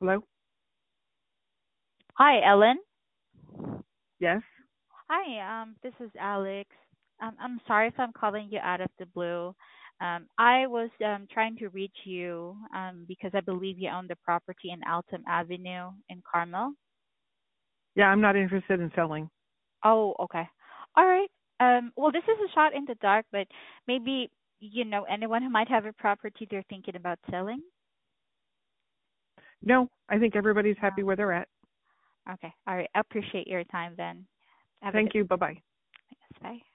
Hello? Hi, Ellen. Yes? Hi, this is Alex. I'm sorry if I'm calling you out of the blue. I was trying to reach you because I believe you own the property in Altum Avenue in Carmel. Yeah, I'm not interested in selling. Oh, okay. All right. Well, this is a shot in the dark, but maybe you know anyone who might have a property they're thinking about selling. No, I think everybody's happy No. where they're at. Okay. All right. I appreciate your time then. Have a Thank good you. Bye bye. Bye.